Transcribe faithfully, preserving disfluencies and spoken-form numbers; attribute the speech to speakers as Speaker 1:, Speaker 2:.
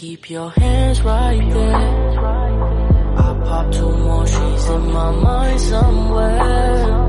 Speaker 1: keep your hands right there. I pop two more, she's in my mind somewhere.